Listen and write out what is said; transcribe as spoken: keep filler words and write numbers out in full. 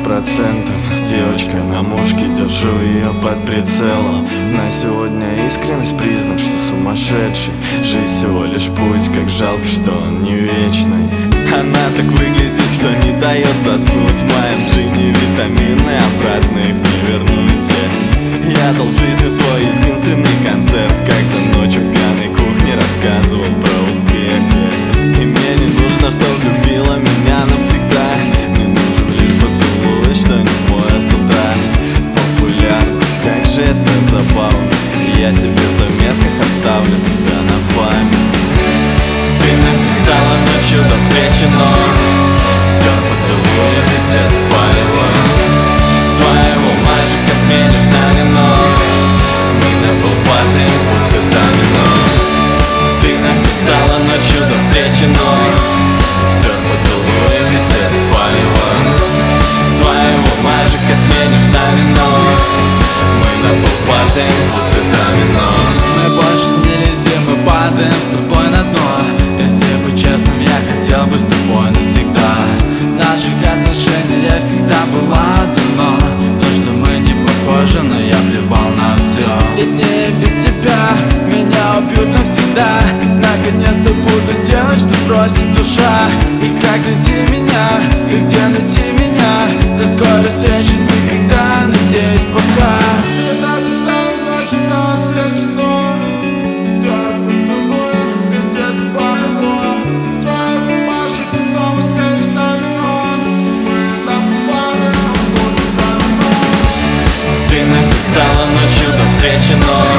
процентом. Девочка на мушке, держу ее под прицелом. На сегодня искренность признак, что сумасшедший. Жизнь всего лишь путь, как жалко, что он не вечный. Она так выглядит, что не дает заснуть. В моем джине витамины, обратно их не вернуть. Я дал жизни свой единственный концерт. Как-то ночью в пьяной кухне рассказывал про успех. И мне не нужно, чтоб любила меня навсегда. Мне нужен лишь поцелуй, что не смою с утра. Популярность, как же это забавно. Я себе в заметках оставлю тебя на память. Ты написала ночью до встречи, но стер поцелуй, ведь это палево. Своего мальчика сменишь на вино. Мы на пол падаем, будто домино. Ты написала ночью до встречи, но стер поцелуй, ведь это палево. Своего мальчика сменишь на вино. Мы на пол падаем, будто домино. Мы больше не летим, мы падаем с тобой на дно. Если быть честным, я хотел бы с тобой навсегда. В наших отношениях всегда была одно, то, что мы не похожи, но я плевал на все. Ведь не без тебя меня убьют навсегда. Наконец-то буду делать, что просит душа. И как найти меня, и где найти меня? До скорой встречи, никогда, надеюсь, пока. Ты написал ночью до встречи, но стер поцелуй, ведь это палево. Своего мальчика снова сменишь на вино. Мы на пары, будто домино. Ты написала ночью до встречи, но